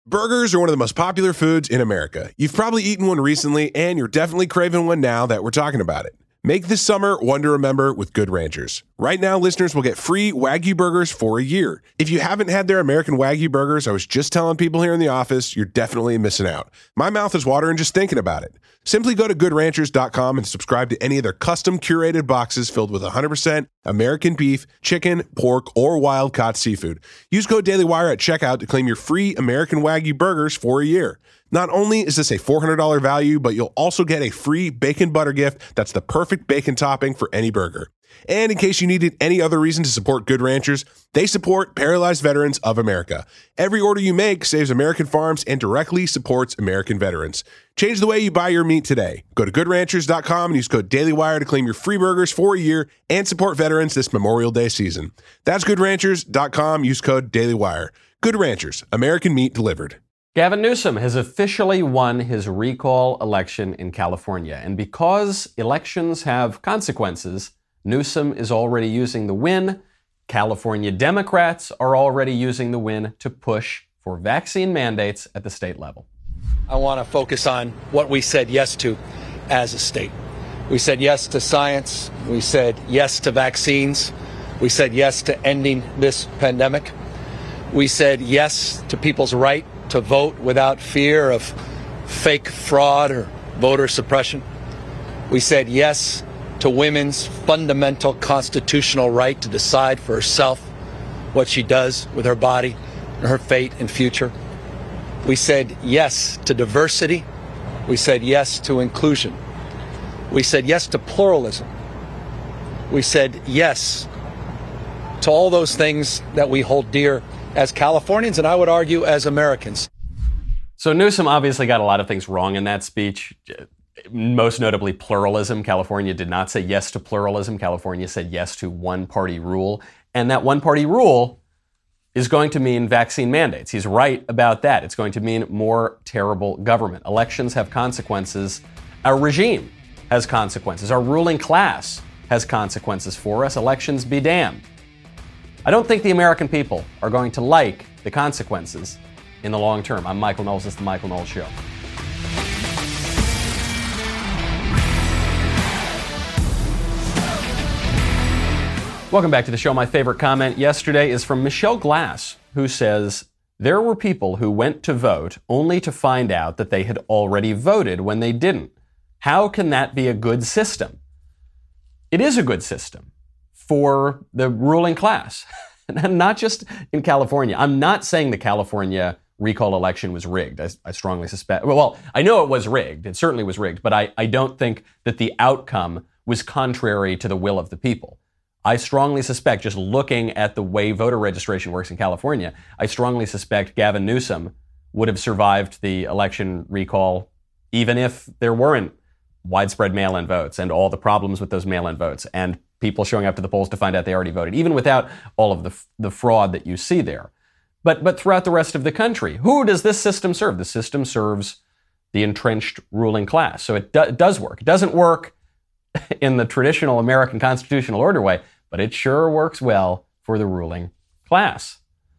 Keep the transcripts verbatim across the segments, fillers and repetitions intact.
Burgers are one of the most popular foods in America. You've probably eaten one recently, and you're definitely craving one now that we're talking about it. Make this summer one to remember with Good Ranchers. Right now, listeners will get free Wagyu burgers for a year. If you haven't had their American Wagyu burgers, I was just telling people here in the office, you're definitely missing out. My mouth is watering just thinking about it. Simply go to good ranchers dot com and subscribe to any of their custom curated boxes filled with one hundred percent American beef, chicken, pork, or wild-caught seafood. Use code DailyWire at checkout to claim your free American Wagyu burgers for a year. Not only is this a four hundred dollars value, but you'll also get a free bacon butter gift that's the perfect bacon topping for any burger. And in case you needed any other reason to support Good Ranchers, they support Paralyzed Veterans of America. Every order you make saves American farms and directly supports American veterans. Change the way you buy your meat today. Go to good ranchers dot com and use code DailyWire to claim your free burgers for a year and support veterans this Memorial Day season. That's good ranchers dot com. Use code DailyWire. Good Ranchers, American meat delivered. Gavin Newsom has officially won his recall election in California. And because elections have consequences, Newsom is already using the win. California Democrats are already using the win to push for vaccine mandates at the state level. I want to focus on what we said yes to as a state. We said yes to science. We said yes to vaccines. We said yes to ending this pandemic. We said yes to people's right to vote without fear of fake fraud or voter suppression. We said yes to women's fundamental constitutional right to decide for herself what she does with her body, her fate and future. We said yes to diversity. We said yes to inclusion. We said yes to pluralism. We said yes to all those things that we hold dear as Californians, and I would argue as Americans. So Newsom obviously got a lot of things wrong in that speech, most notably pluralism. California did not say yes to pluralism. California said yes to one-party rule. And that one-party rule is going to mean vaccine mandates. He's right about that. It's going to mean more terrible government. Elections have consequences. Our regime has consequences. Our ruling class has consequences for us. Elections be damned. I don't think the American people are going to like the consequences in the long term. I'm Michael Knowles. This is The Michael Knowles Show. Welcome back to the show. My favorite comment yesterday is from Michelle Glass, who says, there were people who went to vote only to find out that they had already voted when they didn't. How can that be a good system? It is a good system for the ruling class, and not just in California. I'm not saying the California recall election was rigged. I, I strongly suspect, well, I know it was rigged. It certainly was rigged, but I, I don't think that the outcome was contrary to the will of the people. I strongly suspect, just looking at the way voter registration works in California, I strongly suspect Gavin Newsom would have survived the election recall even if there weren't widespread mail-in votes and all the problems with those mail-in votes and people showing up to the polls to find out they already voted, even without all of the the fraud that you see there. But but throughout the rest of the country, who does this system serve? The system serves the entrenched ruling class. So it, do, it does work. It doesn't work in the traditional American constitutional order way, but it sure works well for the ruling class.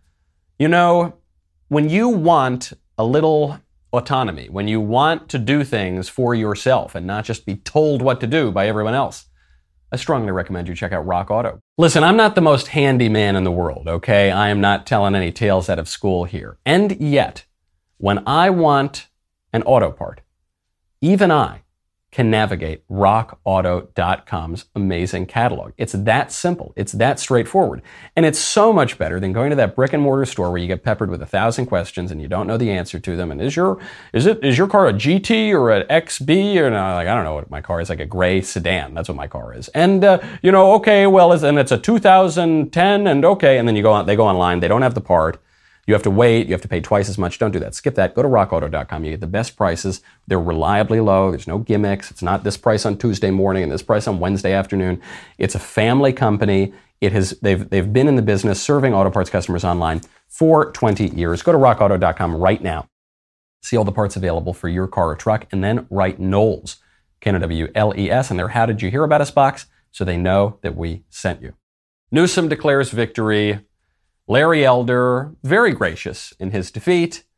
You know, when you want a little autonomy, when you want to do things for yourself and not just be told what to do by everyone else, I strongly recommend you check out Rock Auto. Listen, I'm not the most handy man in the world, okay? I am not telling any tales out of school here. And yet, when I want an auto part, even I can navigate rock auto dot com's amazing catalog. It's that simple. It's that straightforward. And it's so much better than going to that brick and mortar store where you get peppered with a thousand questions and you don't know the answer to them. And is your is it is your car a G T or an X B? Or no, like I don't know what my car is, like a gray sedan. That's what my car is. And uh, you know, okay, well, and it's a two thousand ten, and okay, and then you go on, they go online, they don't have the part. You have to wait. You have to pay twice as much. Don't do that. Skip that. Go to rock auto dot com. You get the best prices. They're reliably low. There's no gimmicks. It's not this price on Tuesday morning and this price on Wednesday afternoon. It's a family company. It has, they've, they've been in the business serving auto parts customers online for twenty years. Go to rock auto dot com right now. See all the parts available for your car or truck, and then write Knowles, K N O W L E S, in their How Did You Hear About Us box so they know that we sent you. Newsom declares victory. Larry Elder, very gracious in his defeat.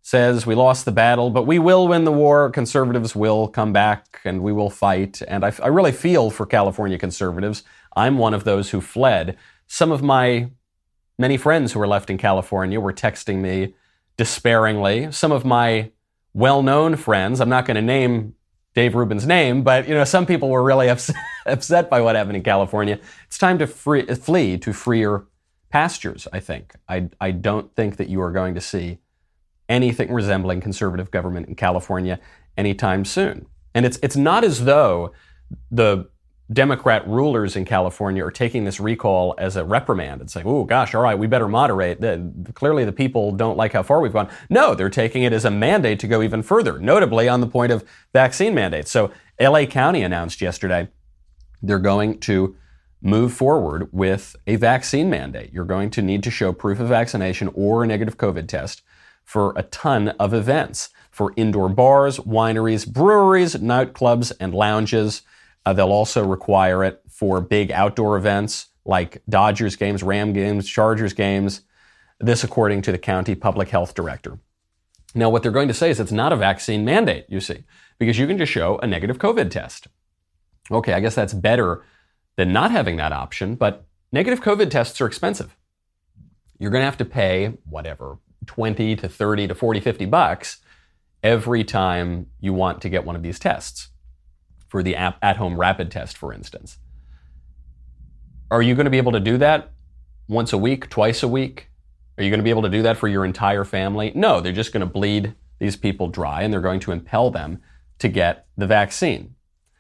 says we lost the battle, but we will win the war. Conservatives will come back and we will fight. And I, I really feel for California conservatives. I'm one of those who fled. Some of my many friends who were left in California were texting me despairingly. Some of my well-known friends, I'm not going to name Dave Rubin's name, but you know, some people were really upset, upset by what happened in California. It's time to free, flee to freer pastures, I think. I, I don't think that you are going to see anything resembling conservative government in California anytime soon. And it's it's not as though the Democrat rulers in California are taking this recall as a reprimand and saying, oh, gosh, all right, we better moderate. Clearly the people don't like how far we've gone. No, they're taking it as a mandate to go even further, notably on the point of vaccine mandates. So L A County announced yesterday they're going to move forward with a vaccine mandate. You're going to need to show proof of vaccination or a negative COVID test for a ton of events, for indoor bars, wineries, breweries, nightclubs, and lounges. Uh, they'll also require it for big outdoor events like Dodgers games, Ram games, Chargers games. This according to the county public health director. Now, what they're going to say is it's not a vaccine mandate, you see, because you can just show a negative COVID test. Okay, I guess that's better than not having that option, but negative COVID tests are expensive. You're going to have to pay whatever, twenty to thirty to forty, fifty bucks every time you want to get one of these tests. For the at-home rapid test, for instance. Are you going to be able to do that once a week, twice a week? Are you going to be able to do that for your entire family? No, they're just going to bleed these people dry and they're going to impel them to get the vaccine.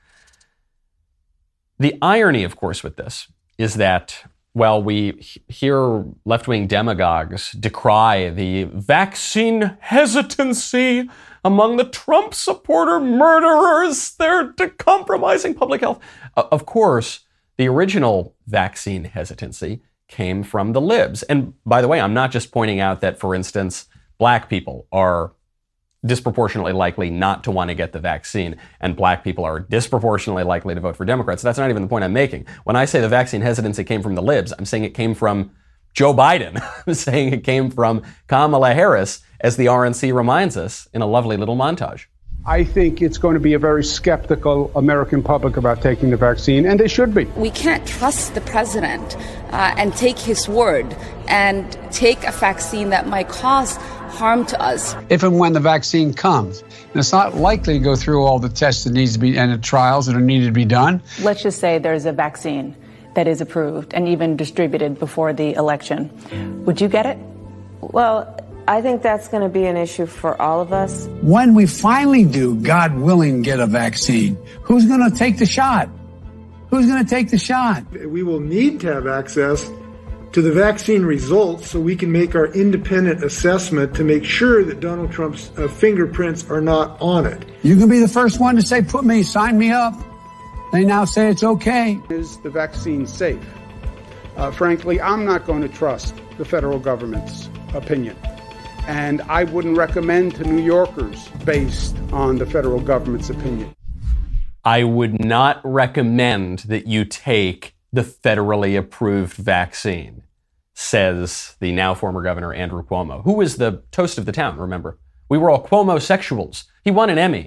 The irony, of course, with this is that while we hear left-wing demagogues decry the vaccine hesitancy among the Trump supporter murderers, they're compromising public health. Of course, the original vaccine hesitancy came from the libs. And by the way, I'm not just pointing out that, for instance, black people are disproportionately likely not to want to get the vaccine, and black people are disproportionately likely to vote for Democrats. That's not even the point I'm making. When I say the vaccine hesitancy came from the libs, I'm saying it came from Joe Biden. I'm saying it came from Kamala Harris, as the R N C reminds us in a lovely little montage. I think it's going to be a very skeptical American public about taking the vaccine, and they should be. We can't trust the president uh, and take his word and take a vaccine that might cause harm to us. If and when the vaccine comes, and it's not likely to go through all the tests that needs to be and the trials that are needed to be done. Let's just say there's a vaccine that is approved and even distributed before the election. Would you get it? Well, I think that's going to be an issue for all of us. When we finally do, God willing, get a vaccine, who's going to take the shot? Who's going to take the shot? We will need to have access to the vaccine results so we can make our independent assessment to make sure that Donald Trump's uh, fingerprints are not on it. You can be the first one to say, put me, sign me up. They now say it's okay. Is the vaccine safe? Uh, frankly, I'm not going to trust the federal government's opinion. And I wouldn't recommend to New Yorkers based on the federal government's opinion. I would not recommend that you take the federally approved vaccine, says the now former governor Andrew Cuomo, who was the toast of the town, remember? We were all Cuomo-sexuals. He won an Emmy.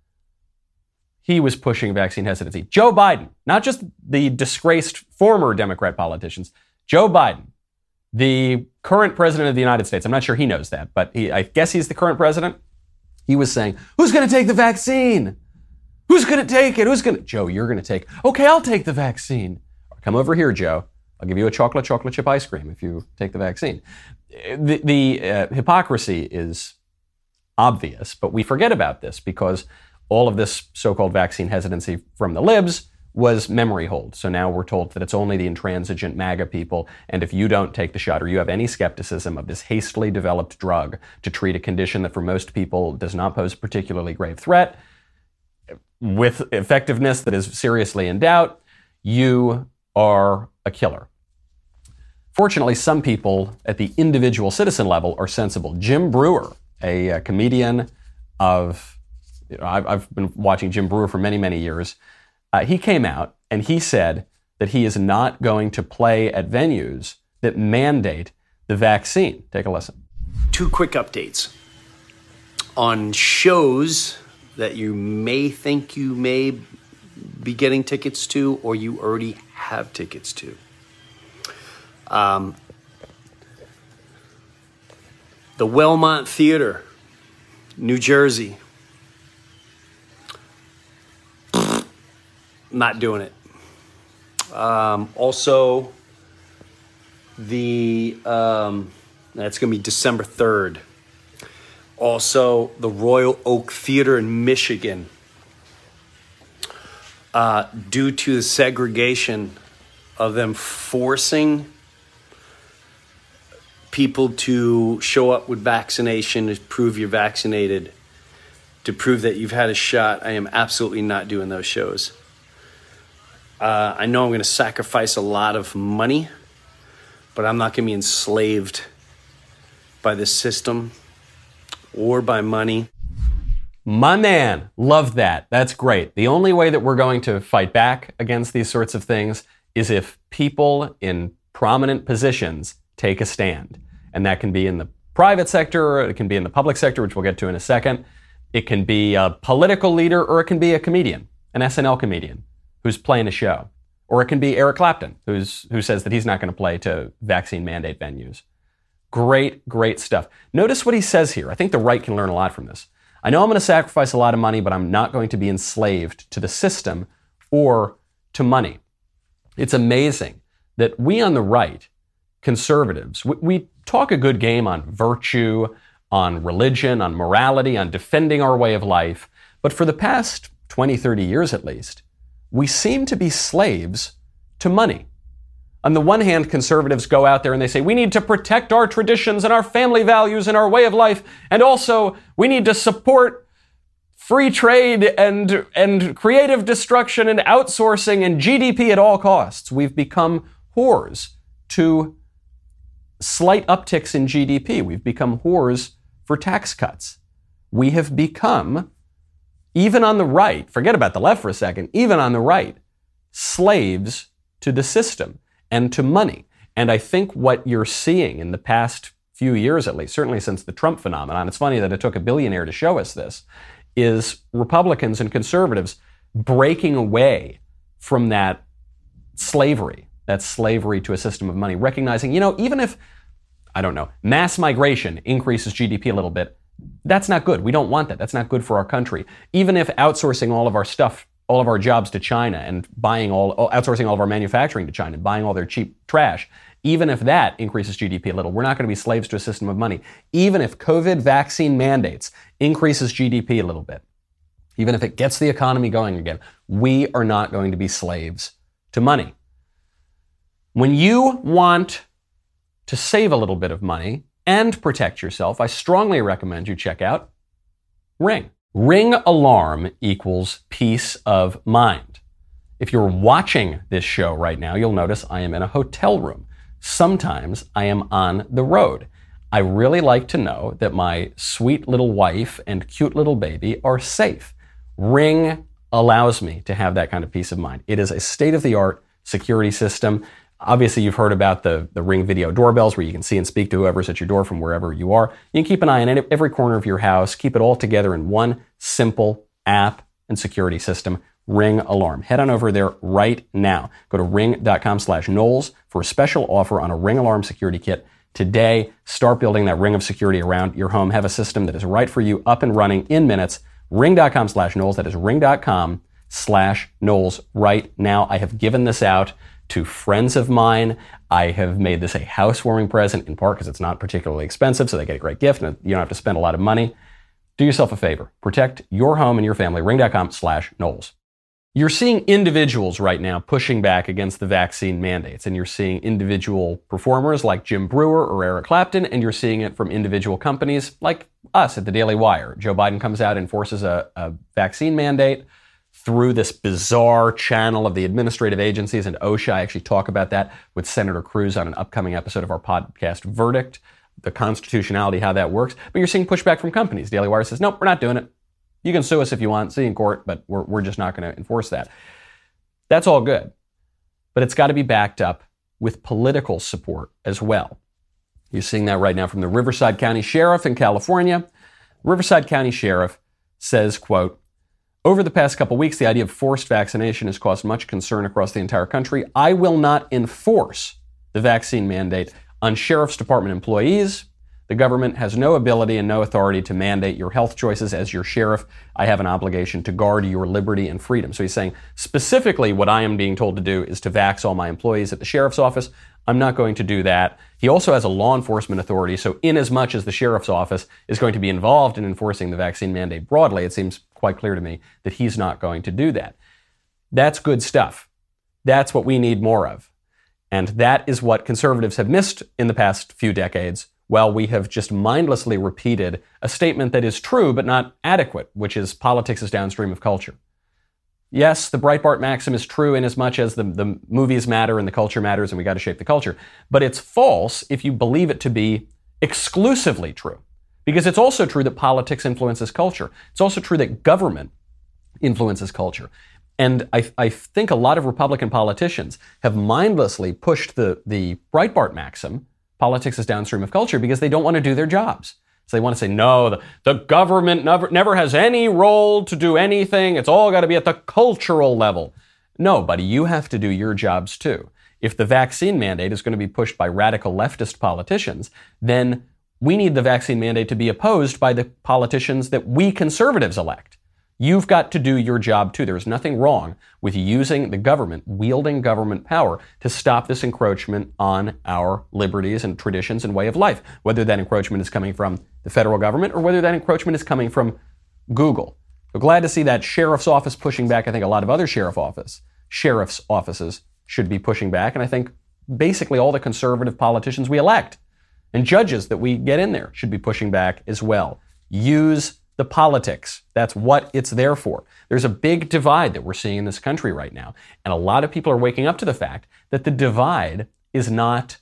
He was pushing vaccine hesitancy. Joe Biden, not just the disgraced former Democrat politicians, Joe Biden, the current president of the United States, I'm not sure he knows that, but he, I guess he's the current president. He was saying, who's going to take the vaccine? Who's going to take it? Who's going to? Joe, you're going to take. Okay, I'll take the vaccine. Come over here, Joe. I'll give you a chocolate chocolate chip ice cream if you take the vaccine. The, the uh, hypocrisy is obvious, but we forget about this because all of this so-called vaccine hesitancy from the libs was memory hold. So now we're told that it's only the intransigent MAGA people, and if you don't take the shot or you have any skepticism of this hastily developed drug to treat a condition that for most people does not pose a particularly grave threat, with effectiveness that is seriously in doubt, you are a killer. Fortunately, some people at the individual citizen level are sensible. Jim Breuer, a, a comedian of, you know, I've, I've been watching Jim Breuer for many, many years. Uh, he came out and he said that he is not going to play at venues that mandate the vaccine. Take a listen. Two quick updates. on shows that you may think you may be getting tickets to or you already have tickets to. Um, the Wellmont Theater, New Jersey. Not doing it. Um, also, the um, that's going to be December third. Also, the Royal Oak Theater in Michigan. Uh, due to the segregation of them forcing people to show up with vaccination to prove you're vaccinated, to prove that you've had a shot, I am absolutely not doing those shows. Uh, I know I'm going to sacrifice a lot of money, but I'm not going to be enslaved by the system or by money. My man, love that. That's great. The only way that we're going to fight back against these sorts of things is if people in prominent positions take a stand. And that can be in the private sector, or it can be in the public sector, which we'll get to in a second. It can be a political leader, or it can be a comedian, an S N L comedian who's playing a show. Or it can be Eric Clapton, who's who says that he's not going to play to vaccine mandate venues. Great, great stuff. Notice what he says here. I think the right can learn a lot from this. I know I'm going to sacrifice a lot of money, but I'm not going to be enslaved to the system or to money. It's amazing that we on the right, conservatives, we, we talk a good game on virtue, on religion, on morality, on defending our way of life. But for the past twenty, thirty years at least, we seem to be slaves to money. On the one hand, conservatives go out there and they say, we need to protect our traditions and our family values and our way of life. And also, we need to support free trade and, and creative destruction and outsourcing and G D P at all costs. We've become whores to slight upticks in G D P. We've become whores for tax cuts. We have become, even on the right, forget about the left for a second, even on the right, slaves to the system and to money. And I think what you're seeing in the past few years, at least, certainly since the Trump phenomenon, it's funny that it took a billionaire to show us this, is Republicans and conservatives breaking away from that slavery, that slavery to a system of money, recognizing, you know, even if, I don't know, mass migration increases G D P a little bit, that's not good. We don't want that. That's not good for our country. Even if outsourcing all of our stuff, all of our jobs to China and buying all, outsourcing all of our manufacturing to China, buying all their cheap trash, even if that increases G D P a little, we're not going to be slaves to a system of money. Even if COVID vaccine mandates increases G D P a little bit, even if it gets the economy going again, we are not going to be slaves to money. When you want to save a little bit of money and protect yourself, I strongly recommend you check out Ring. Ring alarm equals peace of mind. If you're watching this show right now, you'll notice I am in a hotel room. Sometimes I am on the road. I really like to know that my sweet little wife and cute little baby are safe. Ring allows me to have that kind of peace of mind. It is a state-of-the-art security system. Obviously, you've heard about the, the Ring video doorbells where you can see and speak to whoever's at your door from wherever you are. You can keep an eye on every corner of your house, keep it all together in one simple app and security system, Ring Alarm. Head on over there right now. Go to ring.com slash Knowles for a special offer on a Ring Alarm security kit. Today, start building that ring of security around your home. Have a system that is right for you, up and running in minutes. Ring.com slash Knowles. That is ring.com slash Knowles right now. I have given this out to friends of mine. I have made this a housewarming present, in part because it's not particularly expensive, so they get a great gift and you don't have to spend a lot of money. Do yourself a favor. Protect your home and your family. Ring.com slash Knowles. You're seeing individuals right now pushing back against the vaccine mandates, and you're seeing individual performers like Jim Brewer or Eric Clapton, and you're seeing it from individual companies like us at the Daily Wire. Joe Biden comes out and forces a, a vaccine mandate through this bizarre channel of the administrative agencies, and OSHA. I actually talk about that with Senator Cruz on an upcoming episode of our podcast, Verdict, the constitutionality, how that works. But you're seeing pushback from companies. Daily Wire says, nope, we're not doing it. You can sue us if you want, see in court, but we're, we're just not going to enforce that. That's all good. But it's got to be backed up with political support as well. You're seeing that right now from the Riverside County Sheriff in California. Riverside County Sheriff says, quote, over the past couple weeks, the idea of forced vaccination has caused much concern across the entire country. I will not enforce the vaccine mandate on Sheriff's Department employees. The government has no ability and no authority to mandate your health choices. As your sheriff, I have an obligation to guard your liberty and freedom. So he's saying specifically what I am being told to do is to vax all my employees at the sheriff's office. I'm not going to do that. He also has a law enforcement authority. So in as much as the sheriff's office is going to be involved in enforcing the vaccine mandate broadly, it seems quite clear to me that he's not going to do that. That's good stuff. That's what we need more of. And that is what conservatives have missed in the past few decades. Well, we have just mindlessly repeated a statement that is true but not adequate, which is politics is downstream of culture. Yes, the Breitbart maxim is true in as much as the, the movies matter and the culture matters and we got to shape the culture. But it's false if you believe it to be exclusively true. Because it's also true that politics influences culture. It's also true that government influences culture. And I, I think a lot of Republican politicians have mindlessly pushed the, the Breitbart maxim, politics is downstream of culture, because they don't want to do their jobs. So they want to say, no, the, the government never, never has any role to do anything. It's all got to be at the cultural level. No, buddy, you have to do your jobs too. If the vaccine mandate is going to be pushed by radical leftist politicians, then we need the vaccine mandate to be opposed by the politicians that we conservatives elect. You've got to do your job too. There's nothing wrong with using the government, wielding government power to stop this encroachment on our liberties and traditions and way of life, whether that encroachment is coming from the federal government or whether that encroachment is coming from Google. We're glad to see that sheriff's office pushing back. I think a lot of other sheriff office, sheriff's offices should be pushing back. And I think basically all the conservative politicians we elect and judges that we get in there should be pushing back as well. Use the politics. That's what it's there for. There's a big divide that we're seeing in this country right now. And a lot of people are waking up to the fact that the divide is not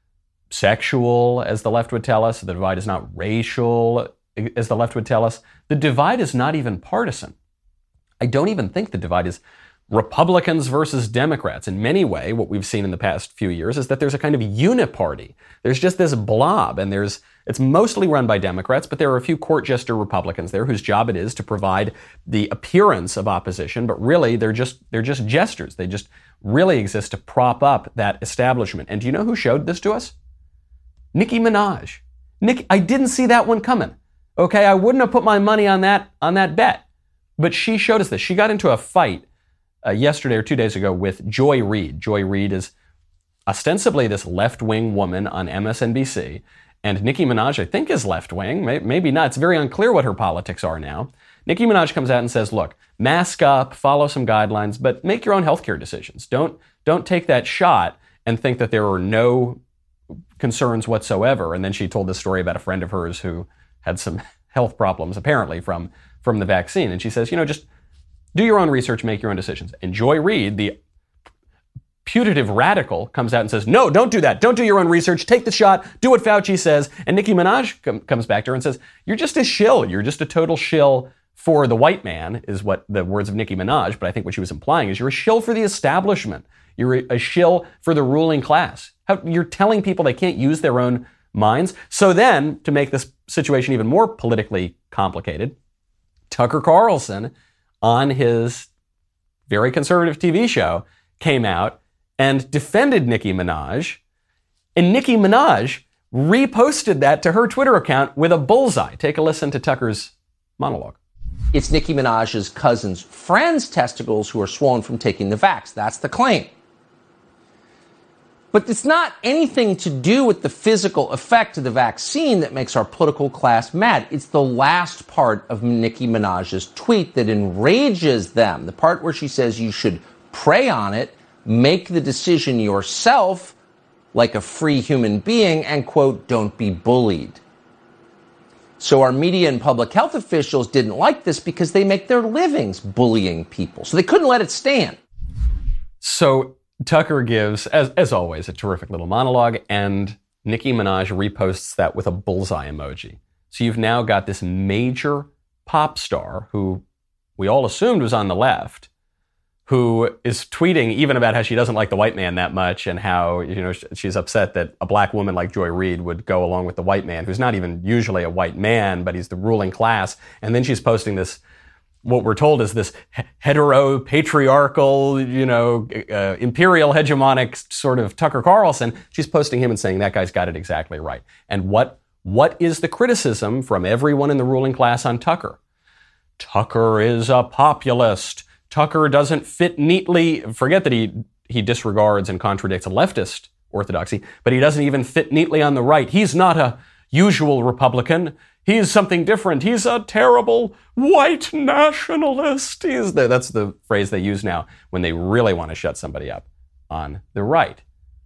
sexual, as the left would tell us. The divide is not racial, as the left would tell us. The divide is not even partisan. I don't even think the divide is Republicans versus Democrats. In many ways, what we've seen in the past few years is that there's a kind of uniparty. There's just this blob, and there's it's mostly run by Democrats, but there are a few court jester Republicans there whose job it is to provide the appearance of opposition, but really they're just they're just jesters. They just really exist to prop up that establishment. And do you know who showed this to us? Nicki Minaj. Nick, I didn't see that one coming. Okay, I wouldn't have put my money on that on that bet. But she showed us this. She got into a fight Uh, yesterday or two days ago with Joy Reid. Joy Reid is ostensibly this left-wing woman on M S N B C, and Nicki Minaj, I think, is left-wing. May- maybe not. It's very unclear what her politics are now. Nicki Minaj comes out and says, look, mask up, follow some guidelines, but make your own healthcare decisions. Don't, don't take that shot and think that there are no concerns whatsoever. And then she told this story about a friend of hers who had some health problems, apparently, from, from the vaccine. And she says, you know, just do your own research, make your own decisions. And Joy Reid, the putative radical, comes out and says, no, don't do that. Don't do your own research. Take the shot. Do what Fauci says. And Nicki Minaj com- comes back to her and says, you're just a shill. You're just a total shill for the white man, is what the words of Nicki Minaj, but I think what she was implying is you're a shill for the establishment. You're a, a shill for the ruling class. How, you're telling people they can't use their own minds. So then, to make this situation even more politically complicated, Tucker Carlson, on his very conservative T V show, came out and defended Nicki Minaj. And Nicki Minaj reposted that to her Twitter account with a bullseye. Take a listen to Tucker's monologue. It's Nicki Minaj's cousin's friend's testicles who are swollen from taking the vax. That's the claim. But it's not anything to do with the physical effect of the vaccine that makes our political class mad. It's the last part of Nicki Minaj's tweet that enrages them. The part where she says you should pray on it, make the decision yourself like a free human being, and, quote, don't be bullied. So our media and public health officials didn't like this because they make their livings bullying people. So they couldn't let it stand. So Tucker gives, as, as always, a terrific little monologue, and Nicki Minaj reposts that with a bullseye emoji. So you've now got this major pop star who we all assumed was on the left, who is tweeting even about how she doesn't like the white man that much and how, you know, she's upset that a black woman like Joy Reid would go along with the white man, who's not even usually a white man, but he's the ruling class. And then she's posting this, what we're told is this hetero, patriarchal, you know, uh, imperial hegemonic sort of Tucker Carlson. She's posting him and saying that guy's got it exactly right. And what what is the criticism from everyone in the ruling class on Tucker? Tucker is a populist. Tucker doesn't fit neatly. Forget that he he disregards and contradicts a leftist orthodoxy, but he doesn't even fit neatly on the right. He's not a usual Republican. He's something different. He's a terrible white nationalist. He's the, that's the phrase they use now when they really want to shut somebody up on the right.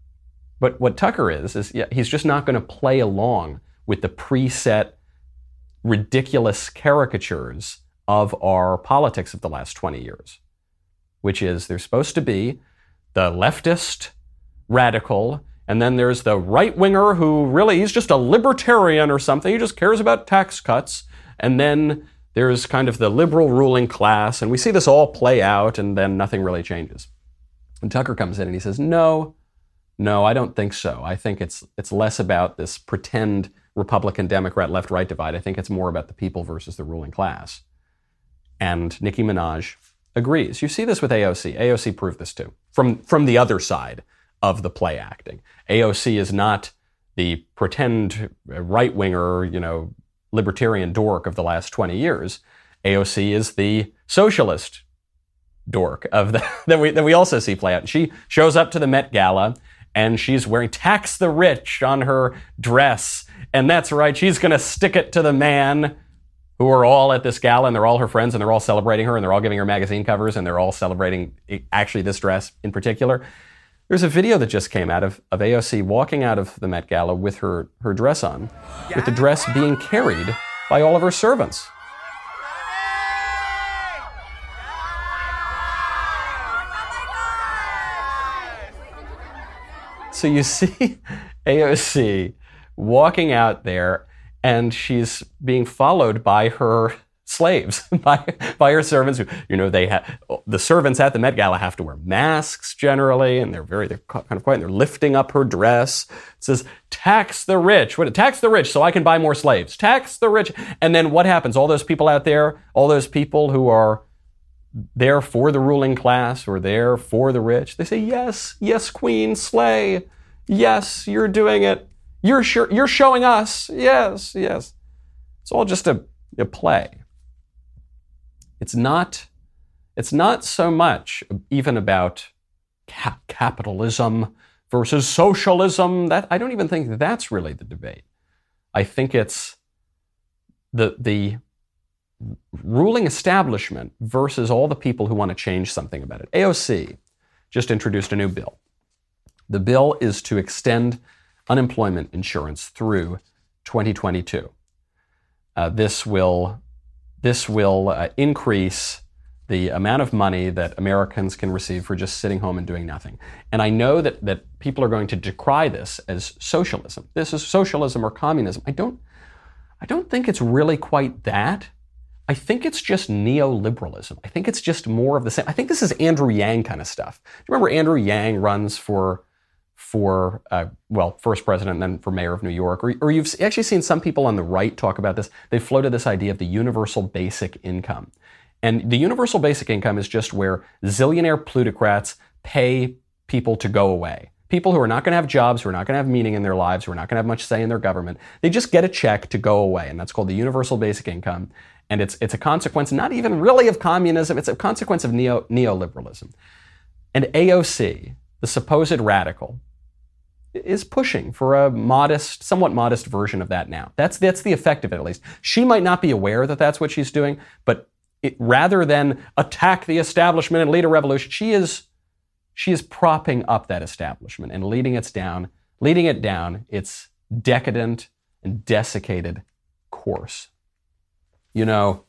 But what Tucker is, is yeah, he's just not going to play along with the preset, ridiculous caricatures of our politics of the last twenty years, which is there's supposed to be the leftist radical, and then there's the right-winger who really, he's just a libertarian or something. He just cares about tax cuts. And then there's kind of the liberal ruling class, and we see this all play out, and then nothing really changes. And Tucker comes in and he says, no, no, I don't think so. I think it's it's less about this pretend Republican, Democrat, left-right divide. I think it's more about the people versus the ruling class. And Nicki Minaj agrees. You see this with A O C. A O C proved this too, from, from the other side of the play acting. A O C is not the pretend right-winger, you know, libertarian dork of the last twenty years. A O C is the socialist dork of the, that we that we also see play out. She shows up to the Met Gala and she's wearing "Tax the Rich" on her dress. And that's right, she's going to stick it to the man, who are all at this gala, and they're all her friends, and they're all celebrating her, and they're all giving her magazine covers, and they're all celebrating actually this dress in particular. There's a video that just came out of, of A O C walking out of the Met Gala with her, her dress on, with the dress being carried by all of her servants. So you see A O C walking out there, and she's being followed by her slaves, by, by her servants. Who, you know, they have the servants at the Met Gala have to wear masks generally, and they're very, they're kind of quiet. And they're lifting up her dress. It says, "Tax the rich." What? Tax the rich, so I can buy more slaves. Tax the rich. And then what happens? All those people out there, all those people who are there for the ruling class or there for the rich, they say, "Yes, yes, Queen, slay. Yes, you're doing it. You're sure, you're showing us. Yes, yes." It's all just a, a play. It's not, it's not so much even about cap- capitalism versus socialism. That I don't even think that's really the debate. I think it's the the ruling establishment versus all the people who want to change something about it. A O C just introduced a new bill. The bill is to extend unemployment insurance through twenty twenty-two. Uh, this will this will uh, increase the amount of money that Americans can receive for just sitting home and doing nothing. And I know that that people are going to decry this as socialism. This is socialism or communism. I don't I don't think it's really quite that. I think it's just neoliberalism. I think it's just more of the same. I think this is Andrew Yang kind of stuff. Do you remember Andrew Yang runs for for, uh, well, first president and then for mayor of New York? Or, or you've actually seen some people on the right talk about this. They floated this idea of the universal basic income. And the universal basic income is just where zillionaire plutocrats pay people to go away. People who are not going to have jobs, who are not going to have meaning in their lives, who are not going to have much say in their government. They just get a check to go away. And that's called the universal basic income. And it's it's a consequence not even really of communism. It's a consequence of neo, neoliberalism. And A O C, the supposed radical, is pushing for a modest, somewhat modest version of that now. That's that's the effect of it, at least. She might not be aware that that's what she's doing, but it, rather than attack the establishment and lead a revolution, she is she is propping up that establishment and leading it down, leading it down its decadent and desiccated course. You know,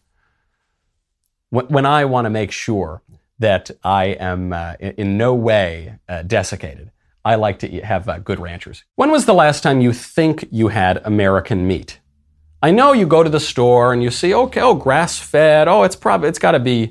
when, when I want to make sure that I am uh, in, in no way uh, desiccated, I like to eat, have uh, Good Ranchers. When was the last time you think you had American meat? I know you go to the store and you see, okay, oh, grass-fed. Oh, it's probably it's got to be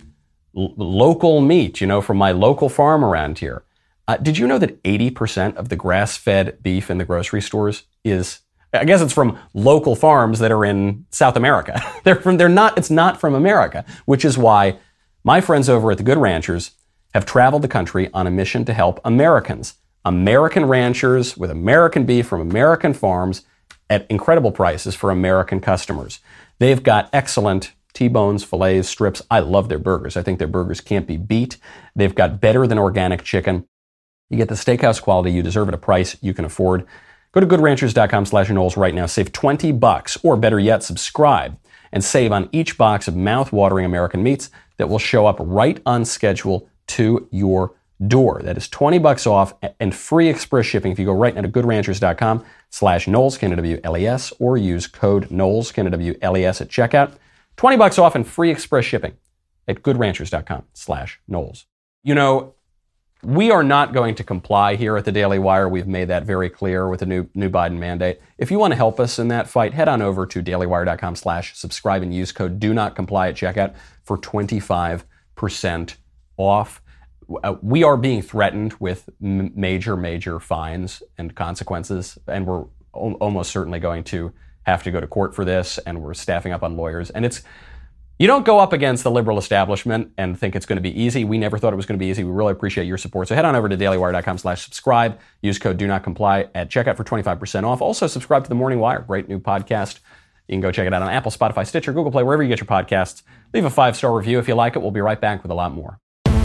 l- local meat, you know, from my local farm around here. Uh, did you know that eighty percent of the grass-fed beef in the grocery stores is, I guess it's from local farms that are in South America. they're from, they're not, it's not from America, which is why my friends over at the Good Ranchers have traveled the country on a mission to help Americans. American ranchers with American beef from American farms at incredible prices for American customers. They've got excellent T-bones, fillets, strips. I love their burgers. I think their burgers can't be beat. They've got better than organic chicken. You get the steakhouse quality you deserve at a price you can afford. Go to goodranchers.com slash Knowles right now. Save twenty bucks, or better yet, subscribe and save on each box of mouth-watering American meats that will show up right on schedule to your door. That is twenty bucks off and free express shipping if you go right now to goodranchers.com slash Knowles, K N O W L E S, or use code Knowles, K N O W L E S at checkout. twenty bucks off and free express shipping at goodranchers.com slash Knowles. You know, we are not going to comply here at the Daily Wire. We've made that very clear with the new new Biden mandate. If you want to help us in that fight, head on over to dailywire.com slash subscribe and use code do not comply at checkout for twenty-five percent off. Uh, we are being threatened with m- major, major fines and consequences, and we're o- almost certainly going to have to go to court for this, and we're staffing up on lawyers. And it's, you don't go up against the liberal establishment and think it's going to be easy. We never thought it was going to be easy. We really appreciate your support. So head on over to dailywire.com slash subscribe. Use code do not comply at checkout for twenty-five percent off. Also subscribe to The Morning Wire, great new podcast. You can go check it out on Apple, Spotify, Stitcher, Google Play, wherever you get your podcasts. Leave a five-star review if you like it. We'll be right back with a lot more.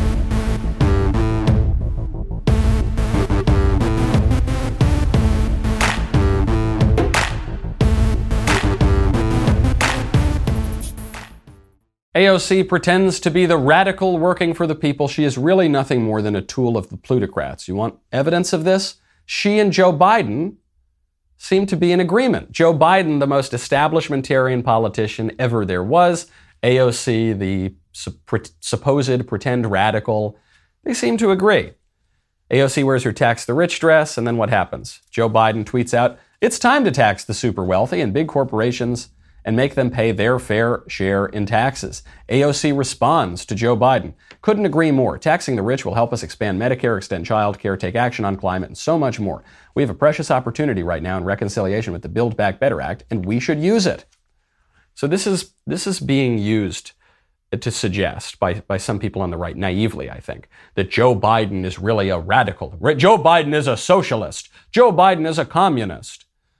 A O C pretends to be the radical working for the people. She is really nothing more than a tool of the plutocrats. You want evidence of this? She and Joe Biden seem to be in agreement. Joe Biden, the most establishmentarian politician ever there was. A O C, the supposed pretend radical. They seem to agree. A O C wears her tax the rich dress, and then what happens? Joe Biden tweets out, "It's time to tax the super wealthy and big corporations and make them pay their fair share in taxes." A O C responds to Joe Biden, "Couldn't agree more. Taxing the rich will help us expand Medicare, extend child care, take action on climate, and so much more. We have a precious opportunity right now in reconciliation with the Build Back Better Act, and we should use it." So this is this is being used to suggest by, by some people on the right, naively, I think, that Joe Biden is really a radical. Joe Biden is a socialist. Joe Biden is a communist.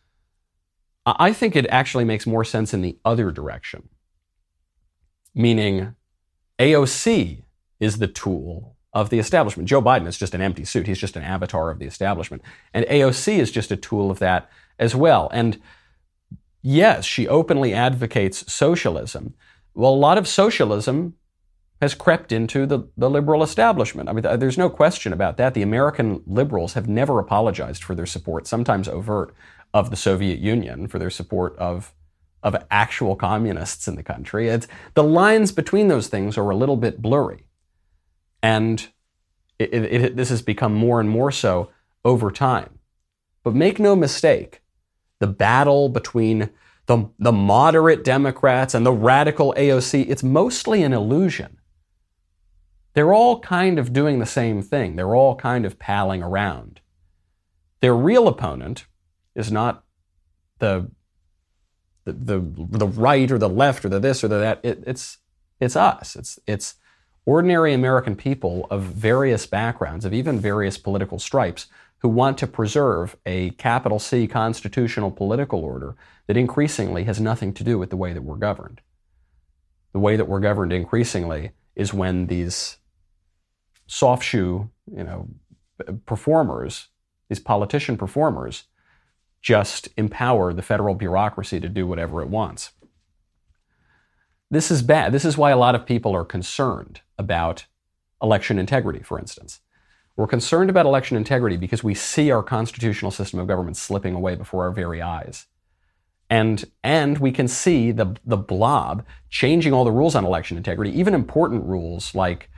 I think it actually makes more sense in the other direction, meaning A O C is the tool of the establishment. Joe Biden is just an empty suit. He's just an avatar of the establishment. And A O C is just a tool of that as well. And yes, she openly advocates socialism. Well, a lot of socialism has crept into the, the liberal establishment. I mean, there's no question about that. The American liberals have never apologized for their support, sometimes overt, of the Soviet Union, for their support of of actual communists in the country. It's, the lines between those things are a little bit blurry. And it, it, it, this has become more and more so over time. But make no mistake, the battle between the, the moderate Democrats and the radical A O C, it's mostly an illusion. They're all kind of doing the same thing. They're all kind of palling around. Their real opponent is not the, the the the right or the left or the this or the that. It, it's it's us. It's it's ordinary American people of various backgrounds, of even various political stripes, who want to preserve a capital C constitutional political order that increasingly has nothing to do with the way that we're governed. The way that we're governed increasingly is when these soft shoe, you know, performers, these politician performers, just empower the federal bureaucracy to do whatever it wants. This is bad. This is why a lot of people are concerned about election integrity, for instance. We're concerned about election integrity because we see our constitutional system of government slipping away before our very eyes. And, and we can see the, the blob changing all the rules on election integrity, even important rules like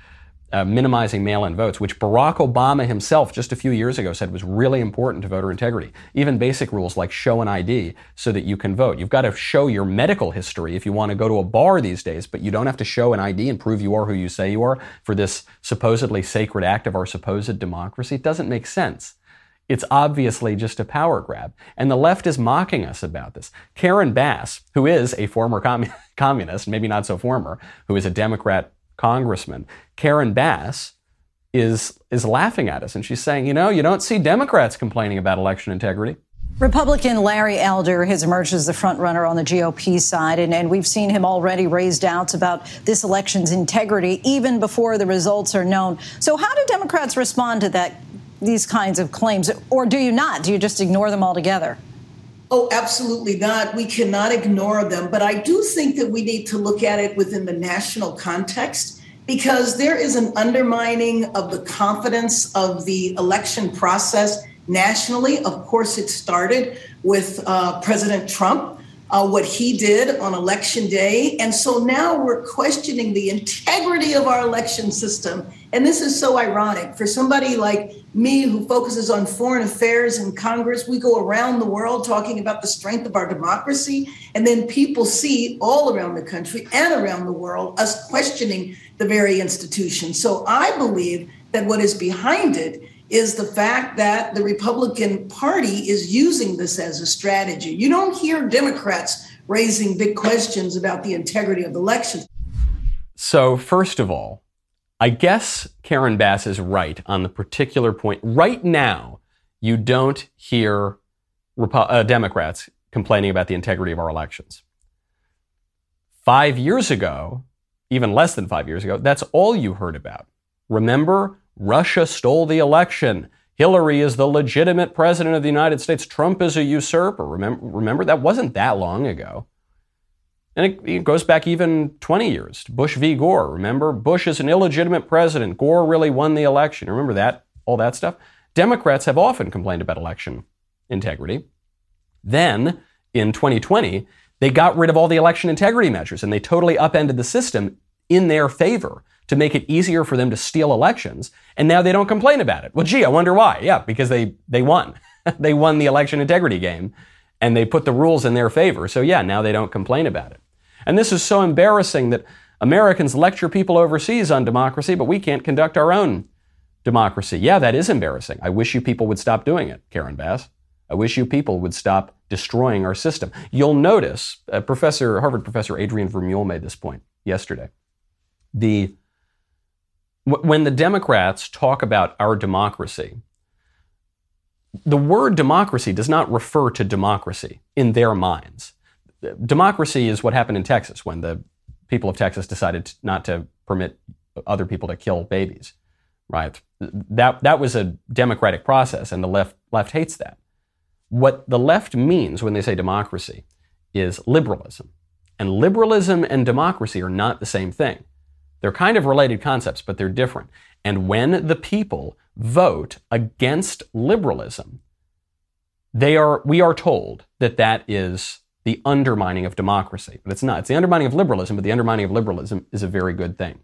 uh, minimizing mail-in votes, which Barack Obama himself just a few years ago said was really important to voter integrity. Even basic rules like show an I D so that you can vote. You've got to show your medical history if you want to go to a bar these days, but you don't have to show an I D and prove you are who you say you are for this supposedly sacred act of our supposed democracy. It doesn't make sense. It's obviously just a power grab. And the left is mocking us about this. Karen Bass, who is a former commun- communist, maybe not so former, who is a Democrat congressman, Karen Bass is is laughing at us. And she's saying, you know, you don't see Democrats complaining about election integrity. Republican Larry Elder has emerged as the front runner on the G O P side, and, and we've seen him already raise doubts about this election's integrity even before the results are known. So how do Democrats respond to that, these kinds of claims? Or do you not? Do you just ignore them altogether? Oh, absolutely not. We cannot ignore them. But I do think that we need to look at it within the national context, because there is an undermining of the confidence of the election process nationally. Of course, it started with uh, President Trump, uh, what he did on Election Day. And so now we're questioning the integrity of our election system. And this is so ironic. For somebody like me who focuses on foreign affairs in Congress, we go around the world talking about the strength of our democracy. And then people see all around the country and around the world us questioning the very institution. So I believe that what is behind it is the fact that the Republican Party is using this as a strategy. You don't hear Democrats raising big questions about the integrity of elections. So first of all, I guess Karen Bass is right on the particular point. Right now, you don't hear Repo- uh, Democrats complaining about the integrity of our elections. Five years ago, even less than five years ago, that's all you heard about. Remember, Russia stole the election. Hillary is the legitimate president of the United States. Trump is a usurper. Remember, remember that wasn't that long ago. And it, it goes back even twenty years to Bush v. Gore. Remember, Bush is an illegitimate president. Gore really won the election. Remember that, all that stuff? Democrats have often complained about election integrity. Then, in twenty twenty, they got rid of all the election integrity measures and they totally upended the system in their favor to make it easier for them to steal elections. And now they don't complain about it. Well, gee, I wonder why. Yeah, because they, they won. They won the election integrity game and they put the rules in their favor. So yeah, now they don't complain about it. And this is so embarrassing that Americans lecture people overseas on democracy, but we can't conduct our own democracy. Yeah, that is embarrassing. I wish you people would stop doing it, Karen Bass. I wish you people would stop destroying our system. You'll notice, uh, Professor Harvard Professor Adrian Vermeule made this point yesterday. The w- when the Democrats talk about our democracy, the word democracy does not refer to democracy in their minds. Democracy is what happened in Texas when the people of Texas decided not to permit other people to kill babies, right? That that was a democratic process, and the left left hates that. What the left means when they say democracy is liberalism. And liberalism and democracy are not the same thing. They're kind of related concepts, but they're different. And when the people vote against liberalism, they are we are told that that is the undermining of democracy. But it's not. It's the undermining of liberalism, but the undermining of liberalism is a very good thing.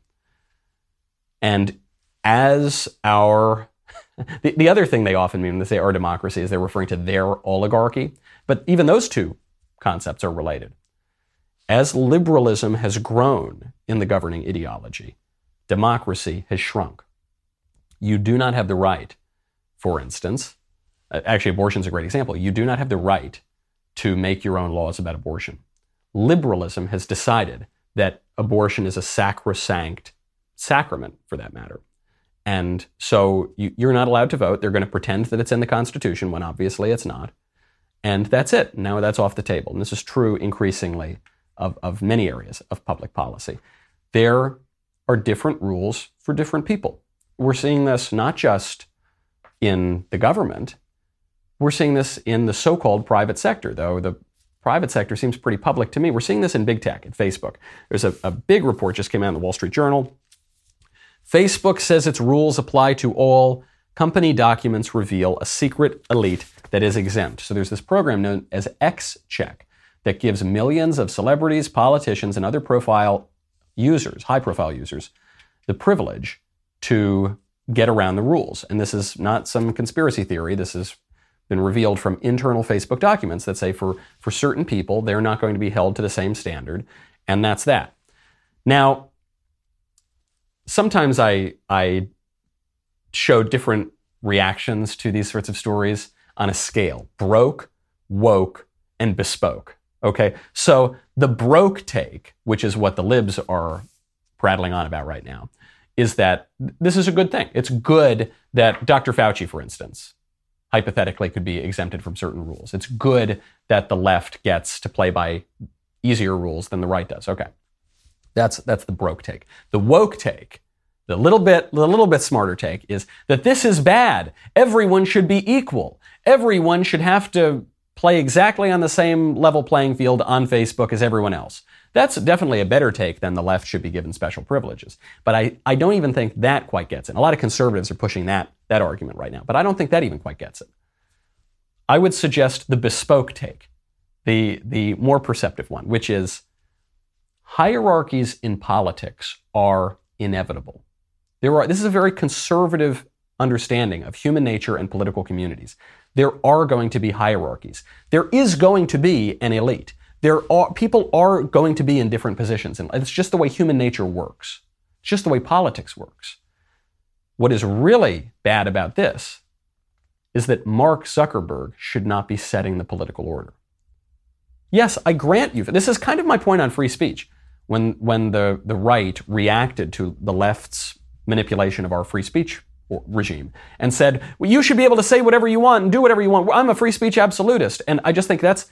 And as our... the, the other thing they often mean when they say our democracy is they're referring to their oligarchy. But even those two concepts are related. As liberalism has grown in the governing ideology, democracy has shrunk. You do not have the right, for instance, actually abortion is a great example, you do not have the right to make your own laws about abortion. Liberalism has decided that abortion is a sacrosanct sacrament, for that matter. And so you, you're not allowed to vote. They're going to pretend that it's in the Constitution when obviously it's not. And that's it. Now that's off the table. And this is true increasingly of, of many areas of public policy. There are different rules for different people. We're seeing this not just in the government. We're seeing this in the so-called private sector, though the private sector seems pretty public to me. We're seeing this in big tech, at Facebook. There's a, a big report just came out in the Wall Street Journal. Facebook says its rules apply to all. Company documents reveal a secret elite that is exempt. So there's this program known as XCheck that gives millions of celebrities, politicians, and other profile users, high-profile users, the privilege to get around the rules. And this is not some conspiracy theory. This has been revealed from internal Facebook documents that say for, for certain people, they're not going to be held to the same standard. And that's that. Now, sometimes I, I show different reactions to these sorts of stories on a scale: broke, woke, and bespoke. Okay, so the broke take, which is what the libs are prattling on about right now, is that this is a good thing. It's good that Doctor Fauci, for instance, hypothetically could be exempted from certain rules. It's good that the left gets to play by easier rules than the right does. Okay, that's that's the broke take. The woke take, the little bit the little bit smarter take, is that this is bad. Everyone should be equal. Everyone should have to play exactly on the same level playing field on Facebook as everyone else. That's definitely a better take than the left should be given special privileges. But I, I don't even think that quite gets it. A lot of conservatives are pushing that, that argument right now, but I don't think that even quite gets it. I would suggest the bespoke take, the, the more perceptive one, which is hierarchies in politics are inevitable. There are, this is a very conservative understanding of human nature and political communities. There are going to be hierarchies. There is going to be an elite. There are, people are going to be in different positions. And it's just the way human nature works. It's just the way politics works. What is really bad about this is that Mark Zuckerberg should not be setting the political order. Yes, I grant you, this is kind of my point on free speech. When, when the, the right reacted to the left's manipulation of our free speech regime and said, well, you should be able to say whatever you want and do whatever you want. I'm a free speech absolutist. And I just think that's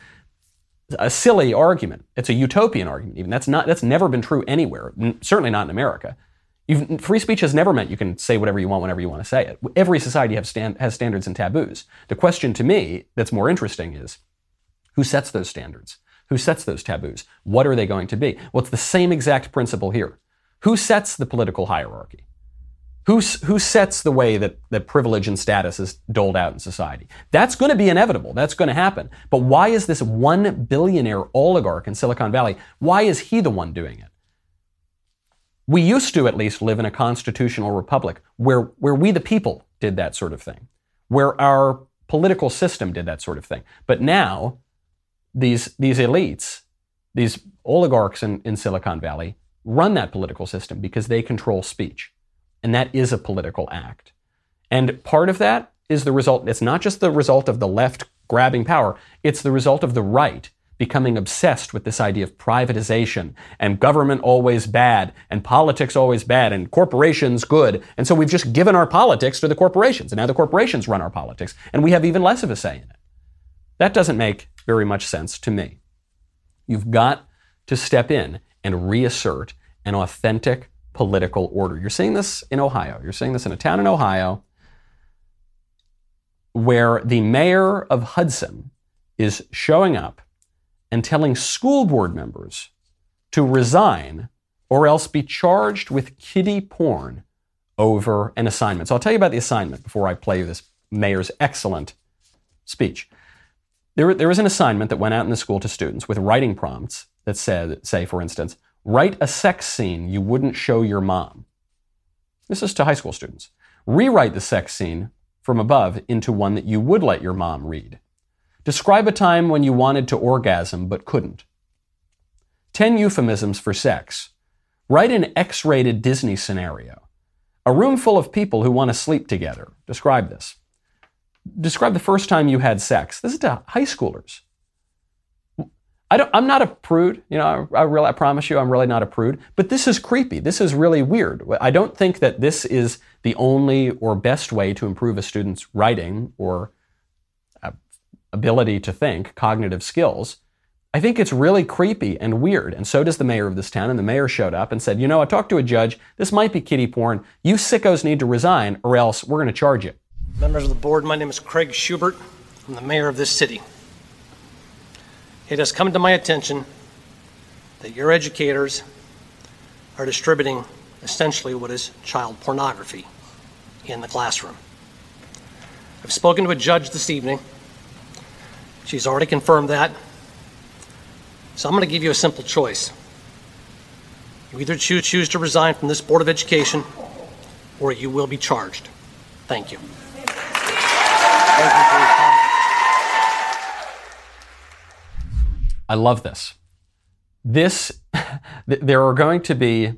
a silly argument. It's a utopian argument even. That's not, that's never been true anywhere, certainly not in America. You've, free speech has never meant you can say whatever you want whenever you want to say it. Every society have stand, has standards and taboos. The question to me that's more interesting is, who sets those standards? Who sets those taboos? What are they going to be? Well, it's the same exact principle here. Who sets the political hierarchy? Who, who sets the way that, that privilege and status is doled out in society? That's going to be inevitable. That's going to happen. But why is this one billionaire oligarch in Silicon Valley, why is he the one doing it? We used to at least live in a constitutional republic where, where we the people did that sort of thing, where our political system did that sort of thing. But now, these, these elites, these oligarchs in, in Silicon Valley, run that political system because they control speech. And that is a political act. And part of that is the result, it's not just the result of the left grabbing power, it's the result of the right becoming obsessed with this idea of privatization and government always bad and politics always bad and corporations good. And so we've just given our politics to the corporations. And now the corporations run our politics and we have even less of a say in it. That doesn't make very much sense to me. You've got to step in and reassert an authentic political order. You're seeing this in Ohio. You're seeing this in a town in Ohio where the mayor of Hudson is showing up and telling school board members to resign or else be charged with kiddie porn over an assignment. So I'll tell you about the assignment before I play you this mayor's excellent speech. There, there was an assignment that went out in the school to students with writing prompts that said, say, for instance, write a sex scene you wouldn't show your mom. This is to high school students. Rewrite the sex scene from above into one that you would let your mom read. Describe a time when you wanted to orgasm but couldn't. Ten euphemisms for sex. Write an X-rated Disney scenario. A room full of people who want to sleep together. Describe this. Describe the first time you had sex. This is to high schoolers. I don't, I'm not a prude, you know, I, I really, I promise you I'm really not a prude, but this is creepy. This is really weird. I don't think that this is the only or best way to improve a student's writing or uh, ability to think, cognitive skills. I think it's really creepy and weird, and so does the mayor of this town, and the mayor showed up and said, you know, I talked to a judge, this might be kiddie porn, you sickos need to resign or else we're going to charge you. Members of the board, my name is Craig Schubert. I'm the mayor of this city. It has come to my attention that your educators are distributing essentially what is child pornography in the classroom. I've spoken to a judge this evening. She's already confirmed that. So I'm going to give you a simple choice. You either choose, choose to resign from this Board of Education or you will be charged. Thank you. I love this. This, there are going to be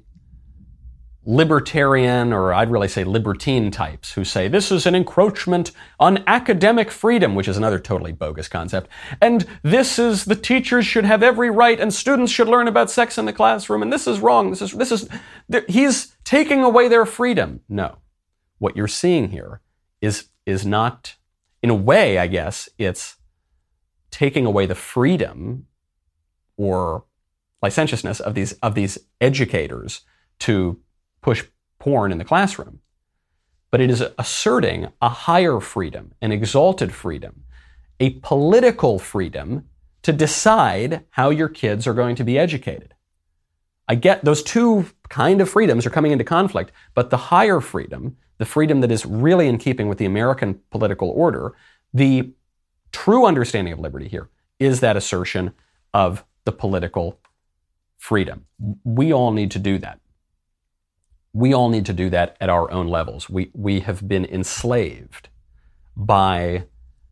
libertarian, or I'd really say libertine types who say this is an encroachment on academic freedom, which is another totally bogus concept. And this is, the teachers should have every right and students should learn about sex in the classroom. And this is wrong. This is, this is, he's taking away their freedom. No. What you're seeing here is, is not, in a way, I guess, it's taking away the freedom or licentiousness of these, of these educators to push porn in the classroom. But it is asserting a higher freedom, an exalted freedom, a political freedom to decide how your kids are going to be educated. I get those two kind of freedoms are coming into conflict, but the higher freedom, the freedom that is really in keeping with the American political order, the true understanding of liberty here is that assertion of the political freedom. We all need to do that. We all need to do that at our own levels. We we have been enslaved by,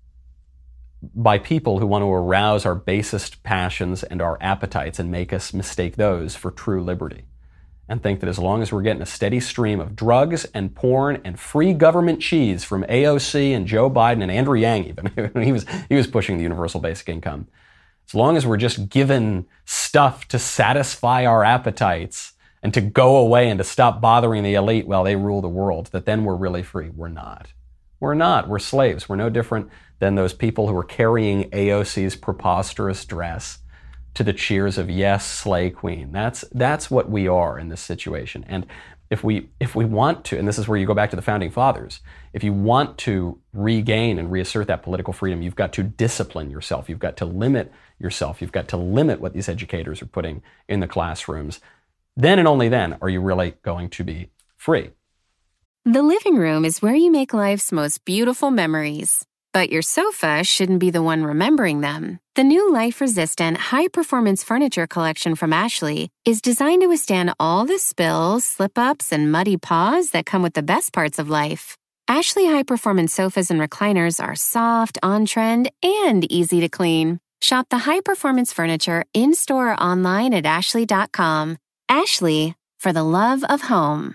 by people who want to arouse our basest passions and our appetites and make us mistake those for true liberty. And think that as long as we're getting a steady stream of drugs and porn and free government cheese from A O C and Joe Biden and Andrew Yang even, he was, he was pushing the universal basic income. As long as we're just given stuff to satisfy our appetites and to go away and to stop bothering the elite while they rule the world, that then we're really free. We're not. We're not. We're slaves. We're no different than those people who are carrying A O C's preposterous dress to the cheers of "Yes, slay queen." That's that's what we are in this situation. And if we if we want to, and this is where you go back to the founding fathers, if you want to regain and reassert that political freedom, you've got to discipline yourself. You've got to limit yourself. You've got to limit what these educators are putting in the classrooms. Then and only then are you really going to be free. The living room is where you make life's most beautiful memories. But your sofa shouldn't be the one remembering them. The new life-resistant, high-performance furniture collection from Ashley is designed to withstand all the spills, slip-ups, and muddy paws that come with the best parts of life. Ashley high-performance sofas and recliners are soft, on-trend, and easy to clean. Shop the high-performance furniture in-store or online at ashley dot com. Ashley, for the love of home.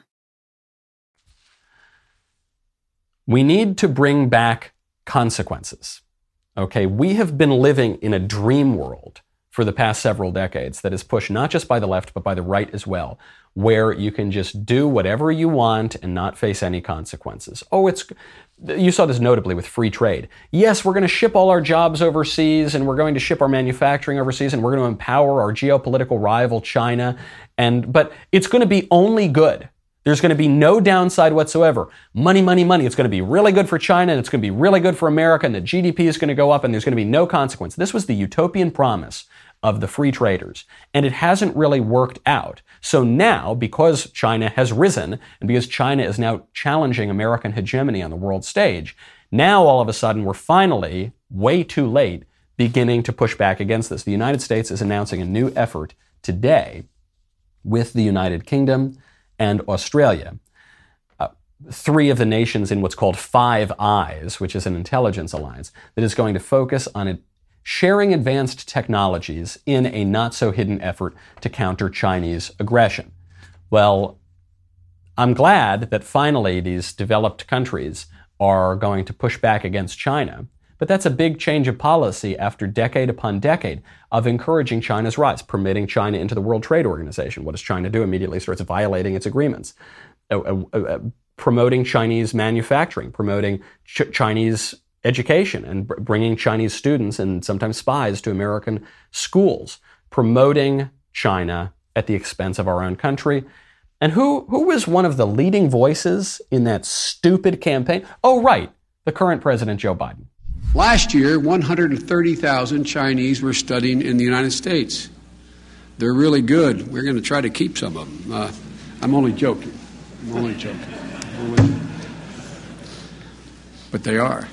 We need to bring back consequences. Okay, we have been living in a dream world for the past several decades that is pushed not just by the left, but by the right as well, where you can just do whatever you want and not face any consequences. Oh, it's, you saw this notably with free trade. Yes, we're going to ship all our jobs overseas and we're going to ship our manufacturing overseas and we're going to empower our geopolitical rival China. And, but it's going to be only good. There's going to be no downside whatsoever. Money, money, money. It's going to be really good for China and it's going to be really good for America and the G D P is going to go up and there's going to be no consequence. This was the utopian promise of the free traders, and it hasn't really worked out. So now, because China has risen and because China is now challenging American hegemony on the world stage, now all of a sudden we're finally, way too late, beginning to push back against this. The United States is announcing a new effort today with the United Kingdom and Australia, uh, three of the nations in what's called Five Eyes, which is an intelligence alliance that is going to focus on it, sharing advanced technologies in a not-so-hidden effort to counter Chinese aggression. Well, I'm glad that finally these developed countries are going to push back against China, but that's a big change of policy after decade upon decade of encouraging China's rise, permitting China into the World Trade Organization. What does China do? Immediately starts violating its agreements, uh, uh, uh, promoting Chinese manufacturing, promoting ch- Chinese education, and br- bringing Chinese students and sometimes spies to American schools, promoting China at the expense of our own country. And who, who was one of the leading voices in that stupid campaign? Oh, right, the current President Joe Biden. Last year, one hundred thirty thousand Chinese were studying in the United States. They're really good. We're going to try to keep some of them. Uh, I'm only joking. I'm only joking. I'm only joking. But they are.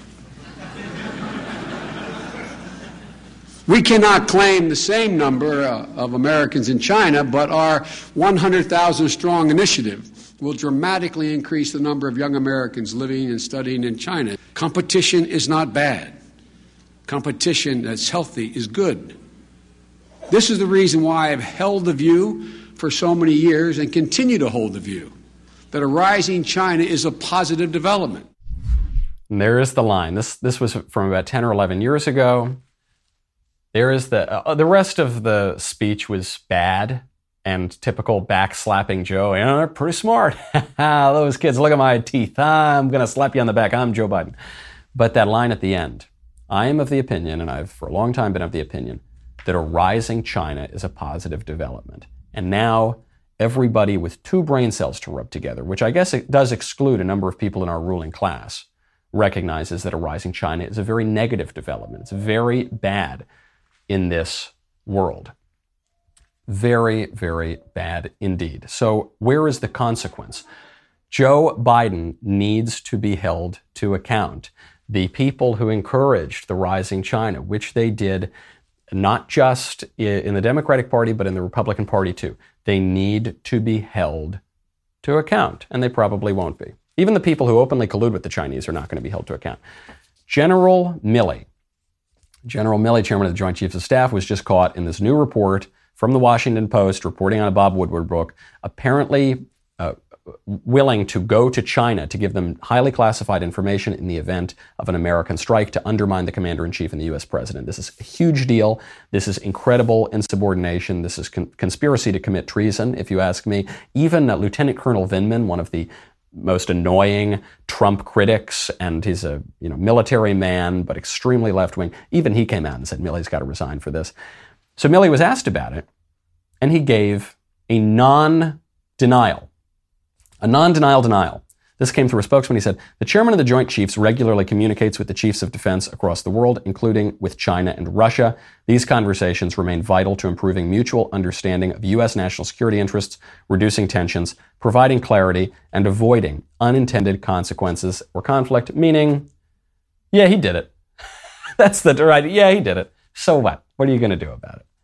We cannot claim the same number uh, of Americans in China, but our one hundred thousand strong initiative will dramatically increase the number of young Americans living and studying in China. Competition is not bad. Competition that's healthy is good. This is the reason why I've held the view for so many years and continue to hold the view that a rising China is a positive development. And there is the line. This this was from about ten or eleven years ago. There is the uh, the rest of the speech was bad and typical backslapping Joe. You know, they're pretty smart. Those kids, look at my teeth. I'm going to slap you on the back. I'm Joe Biden. But that line at the end, I am of the opinion, and I've for a long time been of the opinion, that a rising China is a positive development. And now everybody with two brain cells to rub together, which I guess it does exclude a number of people in our ruling class, recognizes that a rising China is a very negative development. It's very bad in this world. Very, very bad indeed. So where is the consequence? Joe Biden needs to be held to account. The people who encouraged the rising China, which they did not just in the Democratic Party, but in the Republican Party too, they need to be held to account, and they probably won't be. Even the people who openly collude with the Chinese are not going to be held to account. General Milley, General Milley, chairman of the Joint Chiefs of Staff, was just caught in this new report from the Washington Post reporting on a Bob Woodward book, apparently uh, willing to go to China to give them highly classified information in the event of an American strike to undermine the commander-in-chief and the U S president. This is a huge deal. This is incredible insubordination. This is con- conspiracy to commit treason, if you ask me. Even uh, Lieutenant Colonel Vindman, one of the most annoying Trump critics, and he's a you know military man, but extremely left-wing, even he came out and said Milley's got to resign for this. So Milley was asked about it, and he gave a non-denial. A non-denial denial. This came through a spokesman. He said, the chairman of the Joint Chiefs regularly communicates with the chiefs of defense across the world, including with China and Russia. These conversations remain vital to improving mutual understanding of U S national security interests, reducing tensions, providing clarity, and avoiding unintended consequences or conflict, meaning, yeah, he did it. That's the right, yeah, he did it. So what? What are you going to do about it?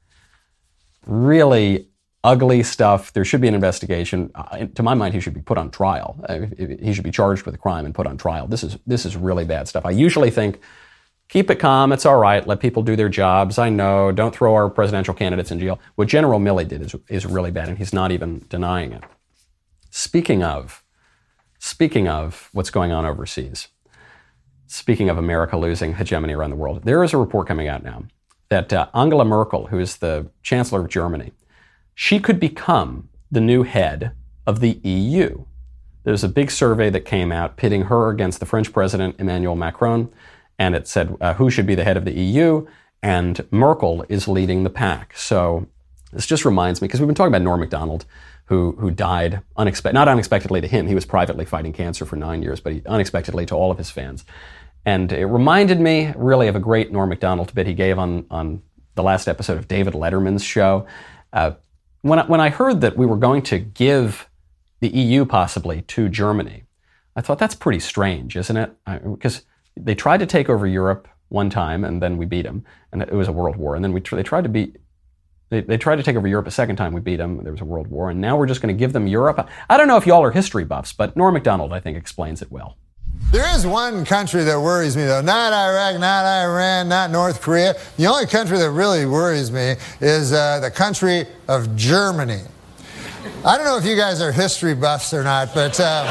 Really ugly stuff. There should be an investigation. Uh, to my mind, he should be put on trial. Uh, he should be charged with a crime and put on trial. This is this is really bad stuff. I usually think, keep it calm. It's all right. Let people do their jobs. I know. Don't throw our presidential candidates in jail. What General Milley did is is really bad, and he's not even denying it. Speaking of, speaking of what's going on overseas, speaking of America losing hegemony around the world, there is a report coming out now that uh, Angela Merkel, who is the Chancellor of Germany, she could become the new head of the E U. There's a big survey that came out pitting her against the French president, Emmanuel Macron, and it said uh, who should be the head of the E U, and Merkel is leading the pack. So this just reminds me, because we've been talking about Norm Macdonald, who who died unexpectedly, not unexpectedly to him. He was privately fighting cancer for nine years, but he, unexpectedly to all of his fans. And it reminded me really of a great Norm Macdonald bit he gave on, on the last episode of David Letterman's show. Uh, when, I, when I heard that we were going to give the E U possibly to Germany, I thought that's pretty strange, isn't it? Because they tried to take over Europe one time and then we beat them, and it was a world war. And then we they tried to beat they, they tried to take over Europe a second time. We beat them. There was a world war, and now we're just going to give them Europe. I don't know if y'all are history buffs, but Norm Macdonald I think explains it well. There is one country that worries me, though. Not Iraq, not Iran, not North Korea. The only country that really worries me is uh, the country of Germany. I don't know if you guys are history buffs or not, but uh,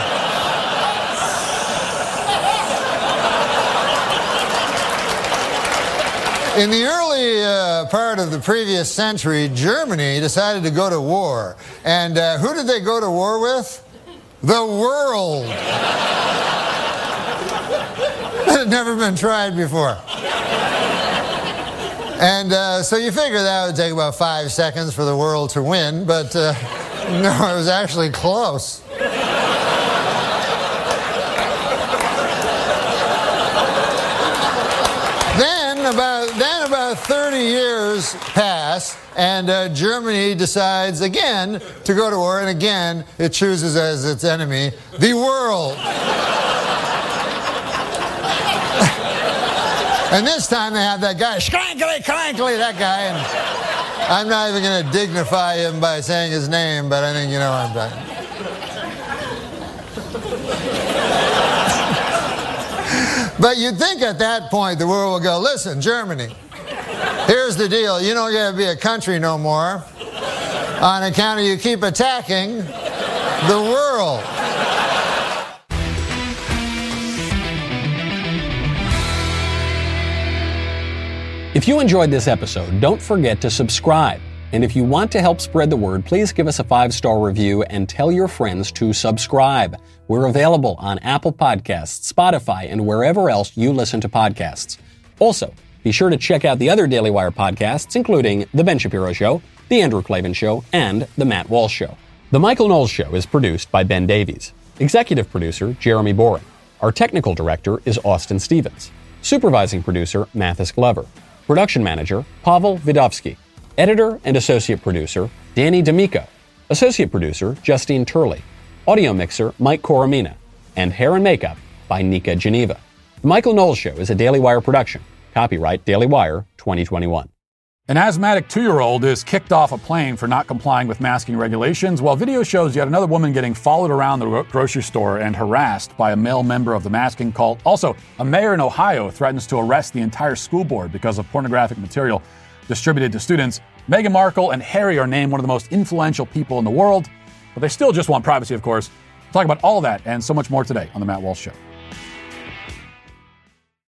in the early uh, part of the previous century, Germany decided to go to war. And uh, who did they go to war with? The world. It had never been tried before. And uh, so you figure that would take about five seconds for the world to win, but uh, no, it was actually close. Then about, then about thirty years pass, and uh, Germany decides again to go to war, and again it chooses as its enemy the world. And this time they have that guy, Schrankly, Crankly, that guy. And I'm not even going to dignify him by saying his name, but I think you know what I'm talking about. But you'd think at that point the world will go, listen, Germany, here's the deal. You don't get to be a country no more on account of you keep attacking the world. If you enjoyed this episode, don't forget to subscribe. And if you want to help spread the word, please give us a five-star review and tell your friends to subscribe. We're available on Apple Podcasts, Spotify, and wherever else you listen to podcasts. Also, be sure to check out the other Daily Wire podcasts, including The Ben Shapiro Show, The Andrew Klavan Show, and The Matt Walsh Show. The Michael Knowles Show is produced by Ben Davies. Executive producer, Jeremy Boring. Our technical director is Austin Stevens. Supervising producer, Mathis Glover. Production manager, Pavel Vidovsky. Editor and associate producer, Danny D'Amico. Associate producer, Justine Turley. Audio mixer, Mike Coromina. And hair and makeup by Nika Geneva. The Michael Knowles Show is a Daily Wire production. Copyright Daily Wire twenty twenty-one. An asthmatic two-year-old is kicked off a plane for not complying with masking regulations, while video shows yet another woman getting followed around the grocery store and harassed by a male member of the masking cult. Also, a mayor in Ohio threatens to arrest the entire school board because of pornographic material distributed to students. Meghan Markle and Harry are named one of the most influential people in the world, but they still just want privacy, of course. We'll talk about all of that and so much more today on The Matt Walsh Show.